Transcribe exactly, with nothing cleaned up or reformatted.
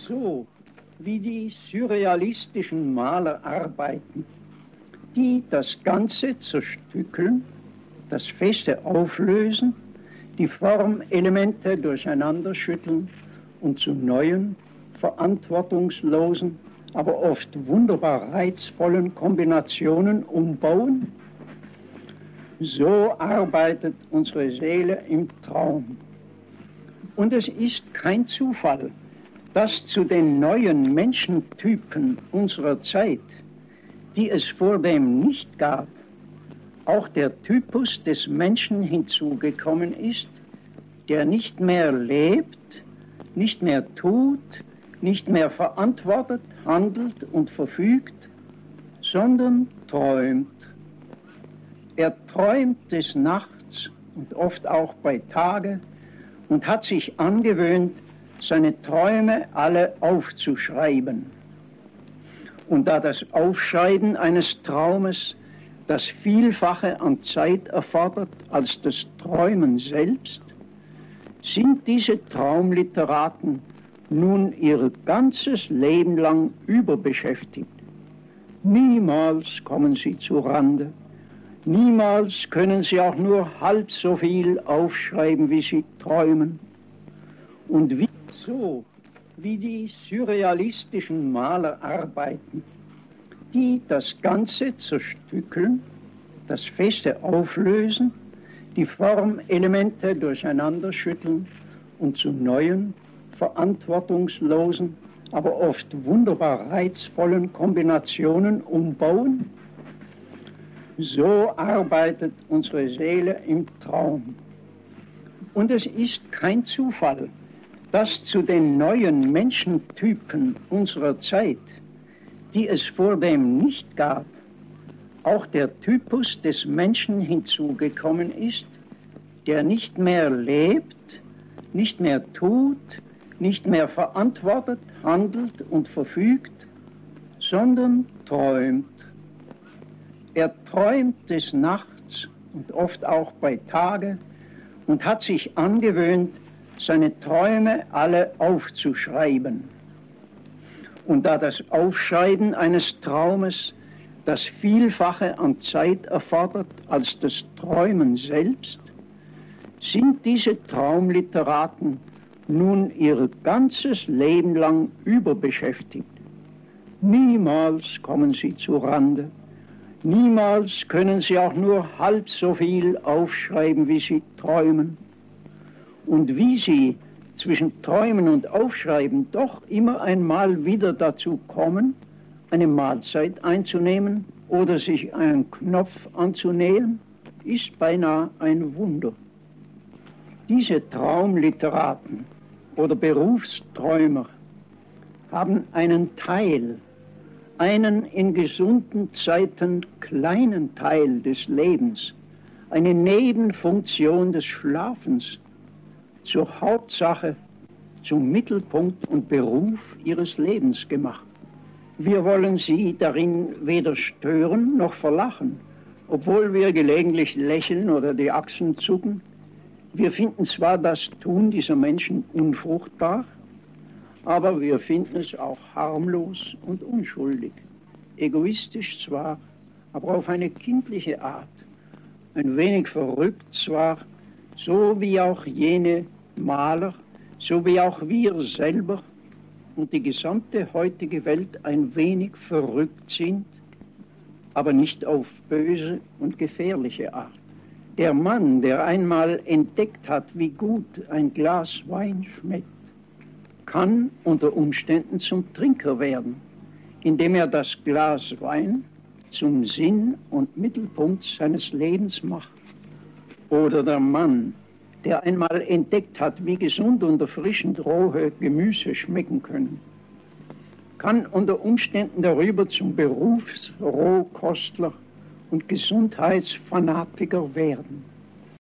So wie die surrealistischen Maler arbeiten, die das Ganze zerstückeln, das Feste auflösen, die Formelemente durcheinanderschütteln und zu neuen, verantwortungslosen, aber oft wunderbar reizvollen Kombinationen umbauen, so arbeitet unsere Seele im Traum. Und es ist kein Zufall, dass zu den neuen Menschentypen unserer Zeit, die es vordem nicht gab, auch der Typus des Menschen hinzugekommen ist, der nicht mehr lebt, nicht mehr tut, nicht mehr verantwortet, handelt und verfügt, sondern träumt. Er träumt des Nachts und oft auch bei Tage und hat sich angewöhnt, seine Träume alle aufzuschreiben. Und da das Aufschreiben eines Traumes das Vielfache an Zeit erfordert als das Träumen selbst, sind diese Traumliteraten nun ihr ganzes Leben lang überbeschäftigt. Niemals kommen sie zu Rande, niemals können sie auch nur halb so viel aufschreiben, wie sie träumen. Und wie so wie die surrealistischen Maler arbeiten, die das Ganze zerstückeln, das Feste auflösen, die Formelemente durcheinanderschütteln und zu neuen, verantwortungslosen, aber oft wunderbar reizvollen Kombinationen umbauen, so arbeitet unsere Seele im Traum. Und es ist kein Zufall, dass zu den neuen Menschentypen unserer Zeit, die es vordem nicht gab, auch der Typus des Menschen hinzugekommen ist, der nicht mehr lebt, nicht mehr tut, nicht mehr verantwortet, handelt und verfügt, sondern träumt. Er träumt des Nachts und oft auch bei Tage und hat sich angewöhnt, seine Träume alle aufzuschreiben. Und da das Aufschreiben eines Traumes das Vielfache an Zeit erfordert als das Träumen selbst, sind diese Traumliteraten nun ihr ganzes Leben lang überbeschäftigt. Niemals kommen sie zu Rande, niemals können sie auch nur halb so viel aufschreiben, wie sie träumen. Und wie sie zwischen Träumen und Aufschreiben doch immer einmal wieder dazu kommen, eine Mahlzeit einzunehmen oder sich einen Knopf anzunähern, ist beinahe ein Wunder. Diese Traumliteraten oder Berufsträumer haben einen Teil, einen in gesunden Zeiten kleinen Teil des Lebens, eine Nebenfunktion des Schlafens, zur Hauptsache, zum Mittelpunkt und Beruf ihres Lebens gemacht. Wir wollen sie darin weder stören noch verlachen, obwohl wir gelegentlich lächeln oder die Achseln zucken. Wir finden zwar das Tun dieser Menschen unfruchtbar, aber wir finden es auch harmlos und unschuldig. Egoistisch zwar, aber auf eine kindliche Art. Ein wenig verrückt zwar, so wie auch jene Maler, so wie auch wir selber und die gesamte heutige Welt ein wenig verrückt sind, aber nicht auf böse und gefährliche Art. Der Mann, der einmal entdeckt hat, wie gut ein Glas Wein schmeckt, kann unter Umständen zum Trinker werden, indem er das Glas Wein zum Sinn und Mittelpunkt seines Lebens macht. Oder der Mann, der einmal entdeckt hat, wie gesund und erfrischend rohe Gemüse schmecken können, kann unter Umständen darüber zum Berufsrohkostler und Gesundheitsfanatiker werden.